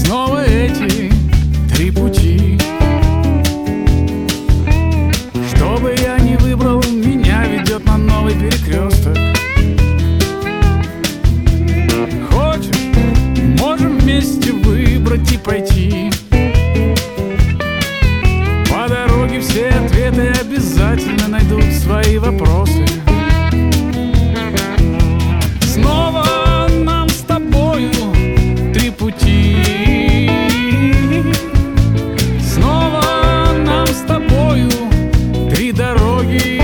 Снова эти три пути. Что бы я ни выбрал, меня ведет на новый перекресток. Хочешь, можем вместе выбрать и пойти. По дороге все ответы обязательно найдут свои вопросы. Снова нам с тобою три пути. Снова нам с тобою три дороги.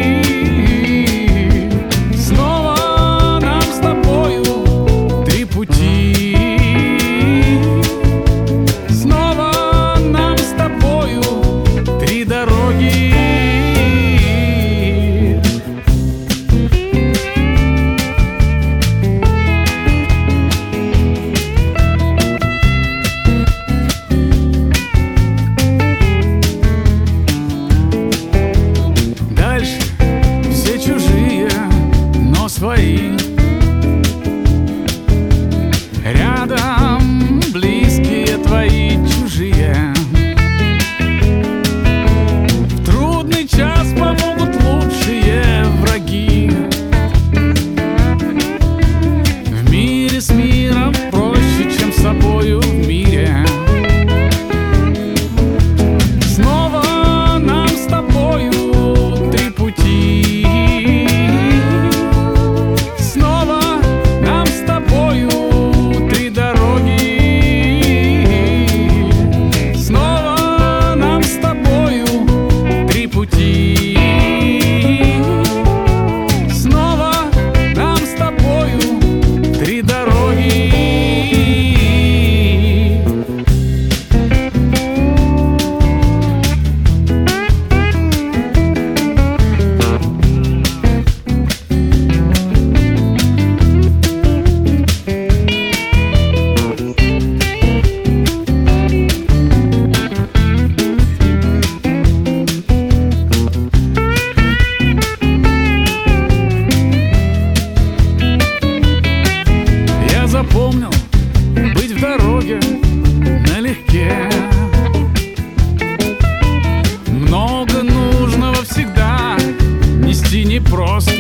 Снова нам с тобою три пути. Снова нам с тобою три дороги. Свои. Рядом близкие твои, чужие. В трудный час помогут лучшие враги. В мире с миром проще, чем с собою в мире. Снова нам с тобою три пути. Снова нам с тобою три дороги. Запомнил быть в дороге налегке. Много нужного всегда нести непросто.